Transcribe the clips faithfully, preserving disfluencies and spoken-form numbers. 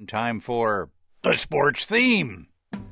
Time for the sports theme.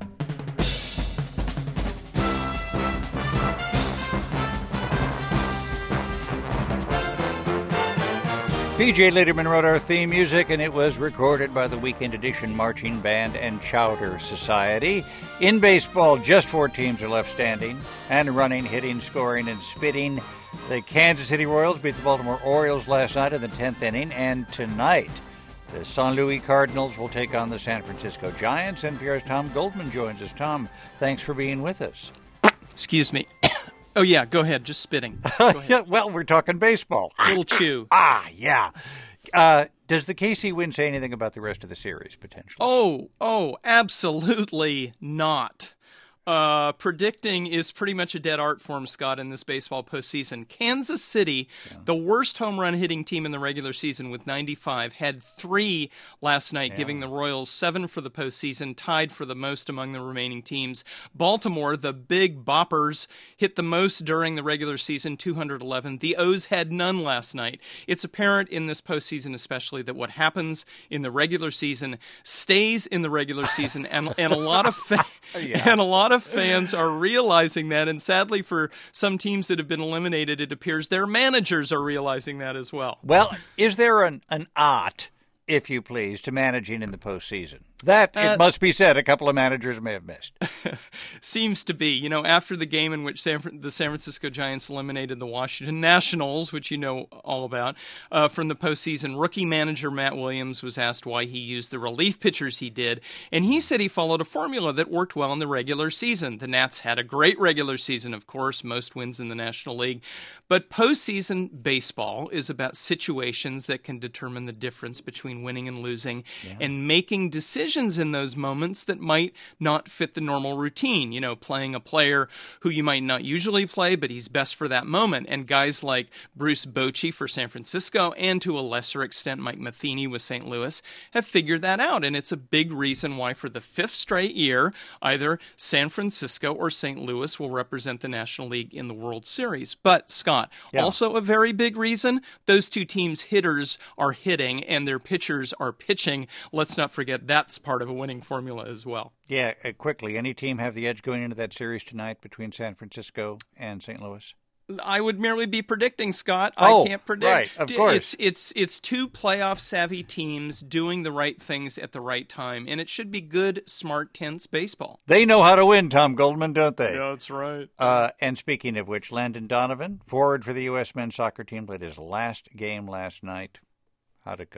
P J Lederman wrote our theme music, and it was recorded by the Weekend Edition Marching Band and Chowder Society. In baseball, just four teams are left standing, and running, hitting, scoring, and spitting. The Kansas City Royals beat the Baltimore Orioles last night in the tenth inning, and tonight the Saint Louis Cardinals will take on the San Francisco Giants, and N P R's Tom Goldman joins us. Tom, thanks for being with us. Excuse me. Oh, yeah, go ahead. Just spitting. Go ahead. Yeah, well, we're talking baseball. Little chew. Ah, yeah. Uh, does the K C win say anything about the rest of the series, potentially? Oh, oh, absolutely not. Uh, predicting is pretty much a dead art form, Scott, in this baseball postseason. Kansas City, yeah. the worst home run hitting team in the regular season with ninety-five, had three last night, yeah. giving the Royals seven for the postseason, tied for the most among the remaining teams. Baltimore, the big boppers, hit the most during the regular season, two hundred eleven. The O's had none last night. It's apparent in this postseason especially that what happens in the regular season stays in the regular season, and, and a lot of fa- yeah. and a lot of fans are realizing that, and sadly for some teams that have been eliminated, it appears their managers are realizing that as well. Well, is there an, an art, if you please, to managing in the postseason? That, uh, it must be said, a couple of managers may have missed. Seems to be. You know, after the game in which San, the San Francisco Giants eliminated the Washington Nationals, which you know all about, uh, from the postseason, rookie manager Matt Williams was asked why he used the relief pitchers he did, and he said he followed a formula that worked well in the regular season. The Nats had a great regular season, of course, most wins in the National League, but postseason baseball is about situations that can determine the difference between winning and losing, yeah. and making decisions in those moments that might not fit the normal routine. You know, playing a player who you might not usually play, but he's best for that moment. And guys like Bruce Bochy for San Francisco, and to a lesser extent Mike Matheny with Saint Louis, have figured that out. And it's a big reason why for the fifth straight year, either San Francisco or Saint Louis will represent the National League in the World Series. But, Scott, yeah. also a very big reason, those two teams' hitters are hitting and their pitchers are pitching. Let's not forget that's part of a winning formula as well. Yeah, uh, quickly, any team have the edge going into that series tonight between San Francisco and Saint Louis? I would merely be predicting, Scott. Oh, I can't predict. Right, of course. It's it's it's two playoff-savvy teams doing the right things at the right time, and it should be good, smart, tense baseball. They know how to win, Tom Goldman, don't they? Yeah, that's right. Uh, and speaking of which, Landon Donovan, forward for the U S men's soccer team, played his last game last night. How'd it go?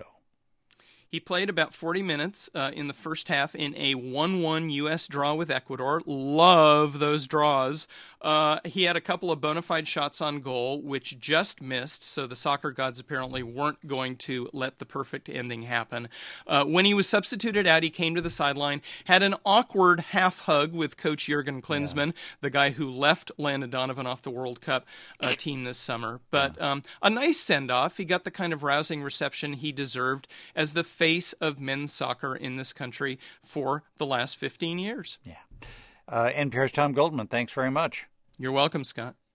He played about forty minutes uh, in the first half in a one one U S draw with Ecuador. Love those draws. Uh, he had a couple of bona fide shots on goal, which just missed, so the soccer gods apparently weren't going to let the perfect ending happen. Uh, when he was substituted out, he came to the sideline, had an awkward half hug with Coach Jurgen Klinsmann, yeah. the guy who left Landon Donovan off the World Cup uh, team this summer. But um, a nice send-off. He got the kind of rousing reception he deserved as the face of men's soccer in this country for the last fifteen years. Yeah. Uh, N P R's Tom Goldman, thanks very much. You're welcome, Scott.